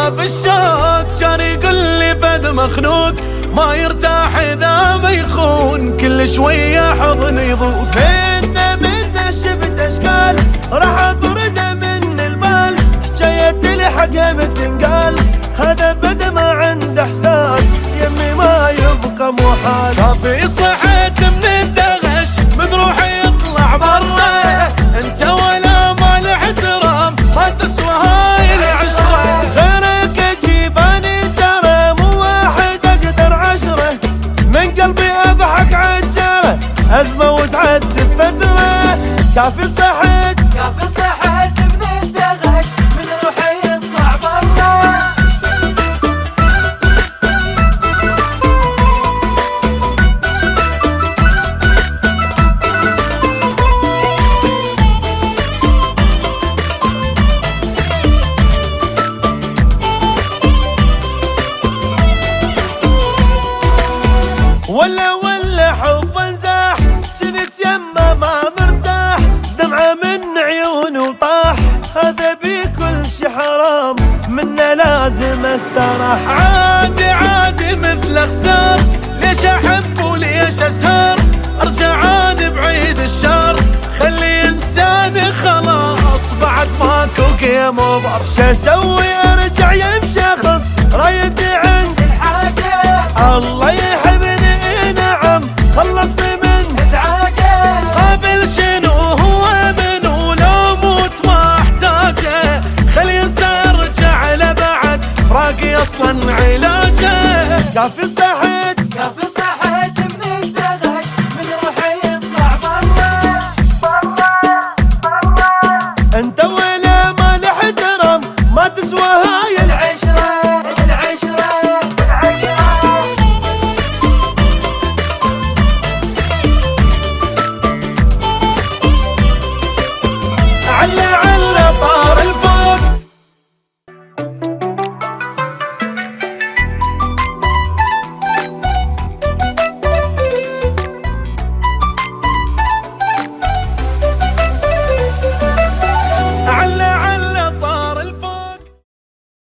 في الشوق كان يقول لي فد مخنوق ما يرتاح اذا بيخون، كل شويه حضن يضوق. منه شفت اشكال راح اطرده من البال، شيت لي حقه بتنقال هذا بدا ما عنده احساس يمي ما يبقى محال. كافي صحيت من الدغش من روحي يطلع برا، انت ولا مال احترام ما تسوى هاي العشرة. غيرك جيباني ترى مو واحد اقدر عشرة، من قلبي اضحك عجالة ازمة وتعدي فترة. كافي صحيت من الدغش من روحي يطلع برا. ولا حب انزاح جنت يمه ما مرتاح، دمعه من عيونه وطاح هذا بكل شي حرام منه لازم استراح. عادي مثل خسار، ليش احب وليش اسهر، ارجع انا بعيد الشر خلي انساني خلاص بعد ماكو قيم وبر. شو اسوي ارجع يمشي شخص رايد عند الحاجة الله يحبني نعم خلصت من ازعاجه. قابل شنو هو منو لو موت ما احتاجه، خلي ينسى ارجع له بعد فراقي اصلا علاجه. كافي